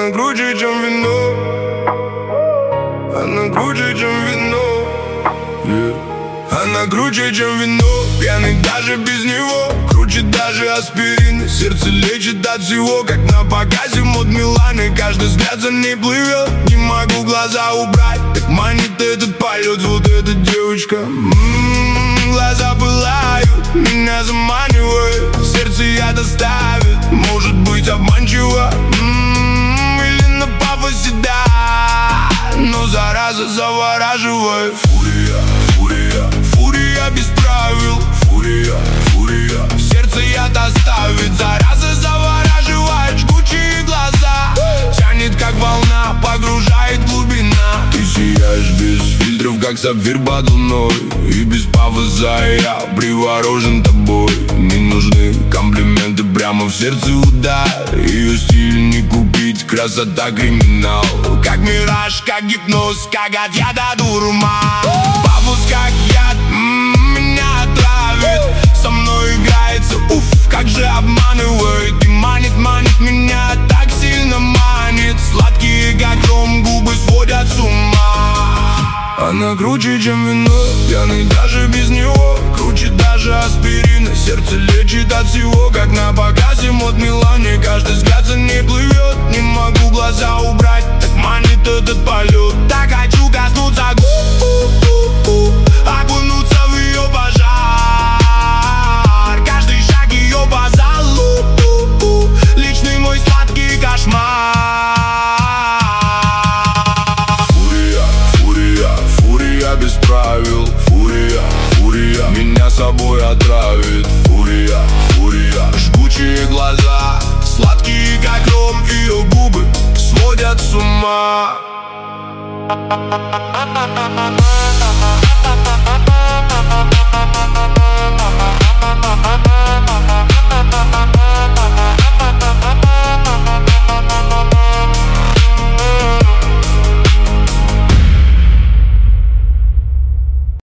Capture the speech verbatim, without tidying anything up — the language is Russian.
Она круче, чем вино. Она круче, чем вино, yeah. Она круче, чем вино. Пьяный даже без него. Круче даже аспирин. Сердце лечит от всего, как на показе мод Миланы. Каждый взгляд за ней плывет. Не могу глаза убрать. Так манит этот полет. Вот эта девочка. М-м-м, глаза пылают, меня заманивает. Сердце яд оставит. Может быть обманчиво, м-м, или на пафосе, да. Но зараза завораживает. Фурия, фурия, фурия без правил. Фурия, фурия, сердце яд оставит. Зараза завораживает, жгучие глаза. Тянет как волна, погружает глубина. Ты сияешь без фильтров, как сапфир под луной. И без пафоса я приворожен тобой. Не нужны комплименты, прямо в сердце удар. Ее стиль не купить, красота криминал. Как мираж, как гипноз, как от яда дурман. Пафос как яд, м-м, меня отравит. Со мной играется, уф, как же обманывает. И манит, манит меня, так сильно манит. Сладкие как ром, губы сводят с ума. Она круче, чем вино. Пьяный даже без него. Круче даже аспирина. Сердце лечит от всего, как на показе мод Милане. Каждый взгляд за ней плывет. Не могу глаза убрать. Так манит этот полет. Так хочу коснуться губ, окунуться в ее пожар. Каждый шаг ее по залу. Личный мой сладкий кошмар. Без правил, фурия, фурия, меня собой отравит. Фурия, фурия, жгучие глаза, сладкие как ром. Ее губы сводят с ума.